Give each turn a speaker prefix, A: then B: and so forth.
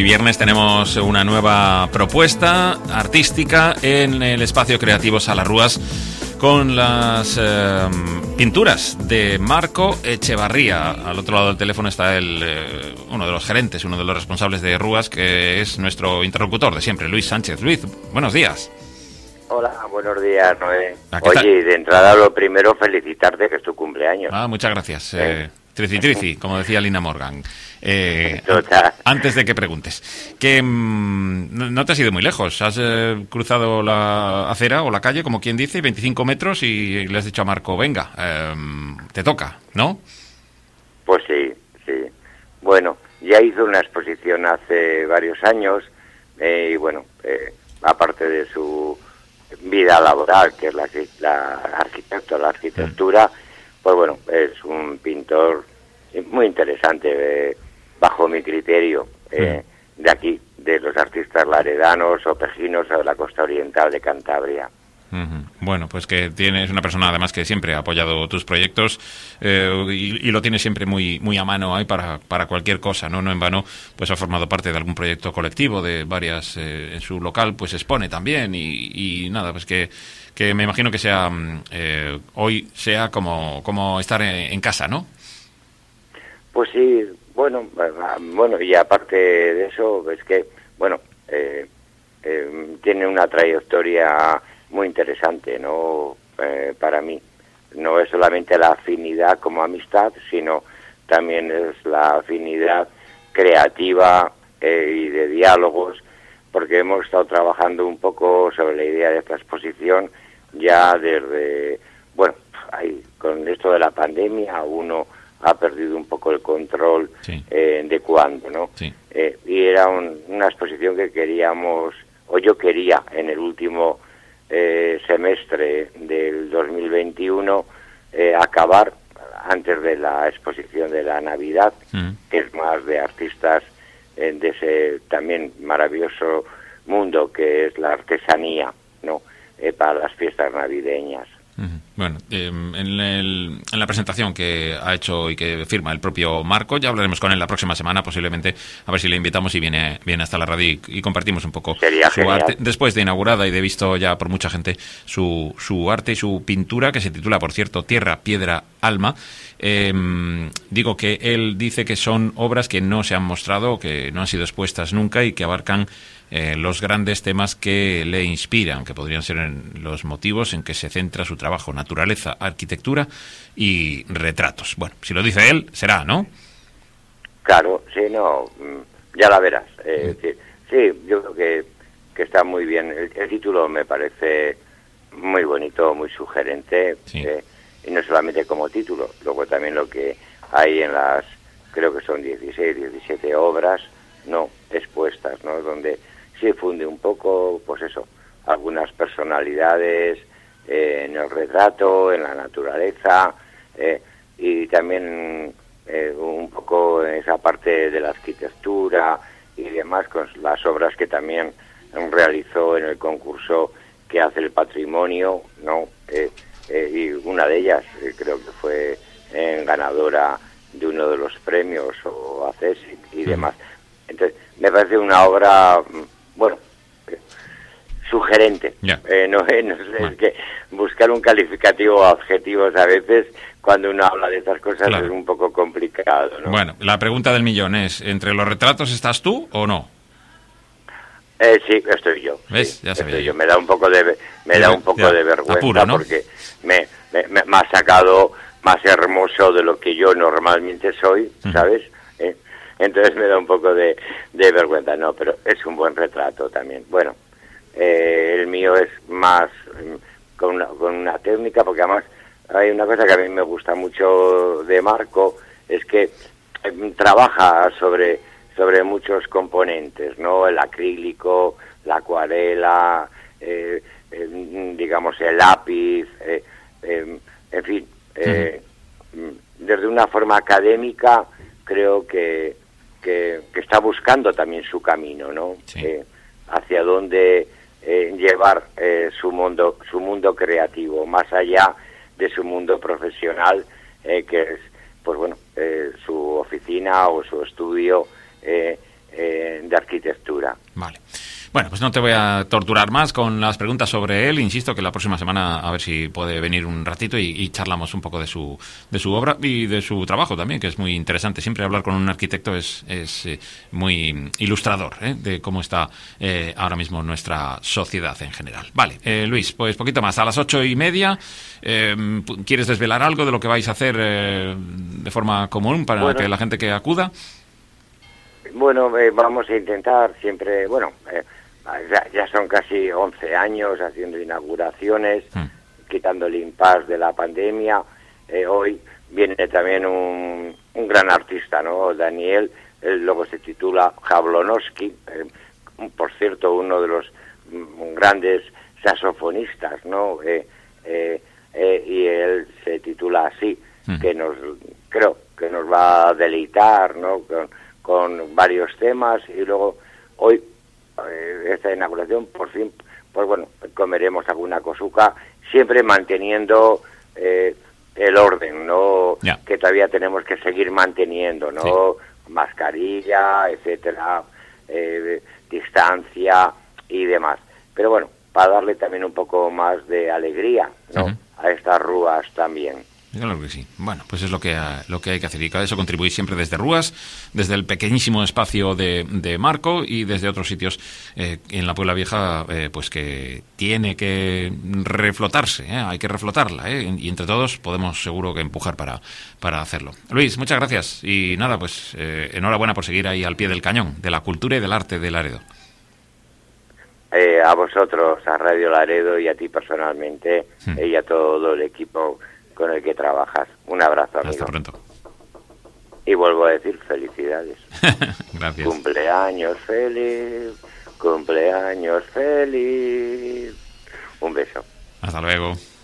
A: viernes tenemos una nueva propuesta artística en el espacio creativo Salarruas con las pinturas de Marco Echevarría. Al otro lado del teléfono está uno de los gerentes, uno de los responsables de Rúas, que es nuestro interlocutor de siempre, Luis Sánchez. Luis, buenos días.
B: Hola, buenos días, Noé. Oye, de entrada lo primero felicitarte que es tu cumpleaños.
A: Muchas gracias. Trici, como decía Lina Morgan. Antes de que preguntes, que no te has ido muy lejos. Has cruzado la acera o la calle, como quien dice, 25 metros y le has dicho a Marco, venga, te toca, ¿no?
B: Pues sí. Bueno, ya hizo una exposición hace varios años y bueno, aparte de su vida laboral, que es la arquitectura, pues bueno, es un pintor muy interesante, bajo mi criterio, de aquí, de los artistas laredanos o pejinos o de la costa oriental de Cantabria.
A: Bueno, pues que es una persona además que siempre ha apoyado tus proyectos y lo tiene siempre muy a mano ahí para cualquier cosa, ¿no? No en vano, pues ha formado parte de algún proyecto colectivo de varias, en su local, pues expone también y nada, pues que me imagino que sea hoy sea como estar en casa, ¿no?
B: Pues sí, bueno, y aparte de eso, es que, bueno, tiene una trayectoria muy interesante, ¿no? Para mí. No es solamente la afinidad como amistad, sino también es la afinidad creativa y de diálogos, porque hemos estado trabajando un poco sobre la idea de esta exposición ya desde, bueno, ahí, con esto de la pandemia uno ha perdido un poco el control de cuándo, ¿no? Sí. Y era una exposición que queríamos, o yo quería en el último semestre del 2021 acabar antes de la exposición de la Navidad, que es más de artistas de ese también maravilloso mundo que es la artesanía, ¿no? Para las fiestas navideñas.
A: Bueno, en la presentación que ha hecho y que firma el propio Marco, ya hablaremos con él la próxima semana, posiblemente, a ver si le invitamos y viene hasta la radio y compartimos un poco su arte. Después de inaugurada y de visto ya por mucha gente su arte y su pintura, que se titula, por cierto, Tierra, Piedra, Alma. Digo que él dice que son obras que no se han mostrado, que no han sido expuestas nunca y que abarcan los grandes temas que le inspiran, que podrían ser los motivos en que se centra su trabajo: naturaleza, arquitectura y retratos. Bueno, si lo dice él, será, ¿no?
B: Claro, sí, no, ya la verás. Sí, yo creo que está muy bien. El título me parece muy bonito, muy sugerente, y no solamente como título, luego también lo que hay en las, creo que son 16, 17 obras, no expuestas, ¿no? Donde se funde un poco, pues eso, algunas personalidades en el retrato, en la naturaleza, y también un poco en esa parte de la arquitectura y demás, con las obras que también realizó en el concurso que hace el patrimonio, ¿no? Y una de ellas creo que fue ganadora de uno de los premios o ACESIC y demás. Entonces, me parece una obra, bueno, sugerente. No sé, es que buscar un calificativo o adjetivos a veces, cuando uno habla de estas cosas, es un poco complicado, ¿no?
A: Bueno, la pregunta del millón es, ¿entre los retratos estás tú o no?
B: Sí, estoy yo.
A: ¿Ves?
B: Sí,
A: ya sabía yo.
B: Me da un poco de vergüenza,
A: apuro, ¿no?
B: Porque me ha sacado más hermoso de lo que yo normalmente soy, ¿sabes? Entonces me da un poco de vergüenza, no, pero es un buen retrato también. Bueno, el mío es más con una técnica, porque además hay una cosa que a mí me gusta mucho de Marco, es que trabaja sobre muchos componentes, ¿no? El acrílico, la acuarela, digamos el lápiz, en fin, desde una forma académica creo que está buscando también su camino, ¿no? Sí. Hacia dónde llevar su mundo creativo, más allá de su mundo profesional, que es, pues bueno, su oficina o su estudio de arquitectura.
A: Vale. Bueno, pues no te voy a torturar más con las preguntas sobre él. Insisto que la próxima semana a ver si puede venir un ratito y charlamos un poco de su obra y de su trabajo también, que es muy interesante. Siempre hablar con un arquitecto es muy ilustrador, de cómo está ahora mismo nuestra sociedad en general. Vale, Luis, pues poquito más. A las 8:30, ¿quieres desvelar algo de lo que vais a hacer de forma común para que la gente que acuda?
B: Bueno, vamos a intentar siempre, ya son casi 11 años haciendo inauguraciones, quitando el impasse de la pandemia. Hoy viene también un gran artista, ¿no? Daniel, él luego se titula Jablonowski, por cierto, uno de los grandes saxofonistas, ¿no? Y él se titula así, creo que nos va a deleitar, ¿no? Con varios temas, y luego hoy esta inauguración por fin, pues bueno, comeremos alguna cosuca, siempre manteniendo el orden, ¿no?
A: Yeah.
B: Que todavía tenemos que seguir manteniendo, ¿no? Sí. Mascarilla, etcétera, distancia y demás. Pero bueno, para darle también un poco más de alegría, ¿no? A estas rúas también.
A: Claro que sí. Bueno, pues es lo que hay que hacer, y cada eso contribuís siempre desde Rúas, desde el pequeñísimo espacio de Marco y desde otros sitios en la Puebla Vieja, pues que tiene que reflotarse, hay que reflotarla, y entre todos podemos seguro que empujar para hacerlo. Luis, muchas gracias, y nada, pues enhorabuena por seguir ahí al pie del cañón de la cultura y del arte de Laredo.
B: A vosotros, a Radio Laredo, y a ti personalmente, y a todo el equipo con el que trabajas. Un abrazo, amigo.
A: Hasta pronto.
B: Y vuelvo a decir felicidades.
A: Gracias.
B: Cumpleaños feliz, cumpleaños feliz. Un beso.
A: Hasta luego.